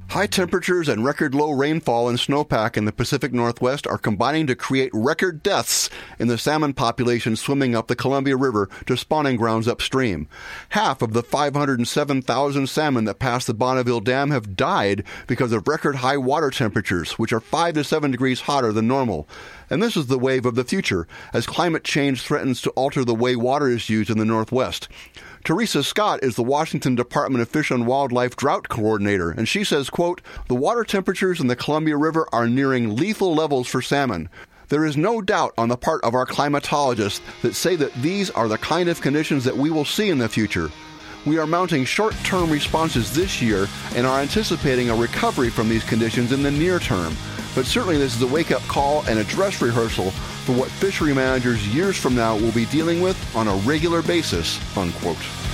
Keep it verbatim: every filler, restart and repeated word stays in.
High temperatures and record low rainfall and snowpack in the Pacific Northwest are combining to create record deaths in the salmon population swimming up the Columbia River to spawning grounds upstream. Half of the five hundred seven thousand salmon that pass the Bonneville Dam have died because of record high water temperatures, which are five to seven degrees hotter than normal. And this is the wave of the future, as climate change threatens to alter the way water is used in the Northwest. Teresa Scott is the Washington Department of Fish and Wildlife Drought Coordinator, and she says, quote, "The water temperatures in the Columbia River are nearing lethal levels for salmon. There is no doubt on the part of our climatologists that say that these are the kind of conditions that we will see in the future. We are mounting short-term responses this year and are anticipating a recovery from these conditions in the near term. But certainly this is a wake-up call and a dress rehearsal for what fishery managers years from now will be dealing with on a regular basis," unquote.